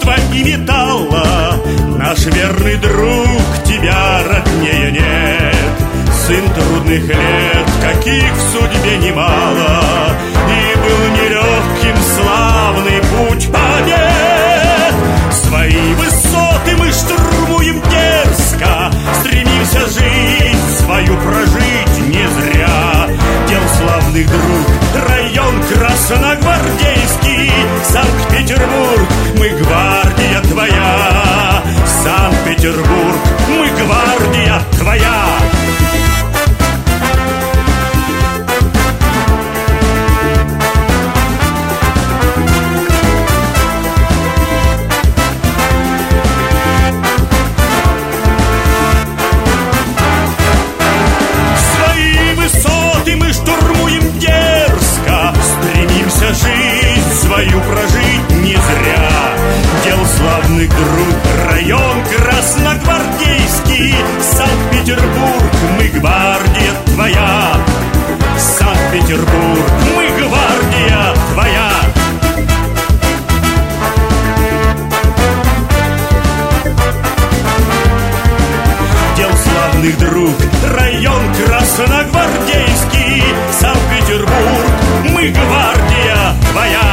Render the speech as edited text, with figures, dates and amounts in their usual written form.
дерева и металла. Наш верный друг, тебя роднее нет. Сын трудных лет, каких в судьбе немало, и был нелегким славный путь побед. Свои высоты мы штурмуем дерзко, стремимся жизнь свою прожить не зря. Дел славных друг, район Красногвардейский, Санкт-Петербург, мы гвардия твоя. Санкт-Петербург, мы гвардия твоя. Жизнь свою прожить не зря. Дел славных друг, район Красногвардейский, Санкт-Петербург, мы гвардия твоя. Санкт-Петербург, мы гвардия твоя. Дел славных друг, район Красногвардейский, Санкт-Петербург, мы гвардия твоя.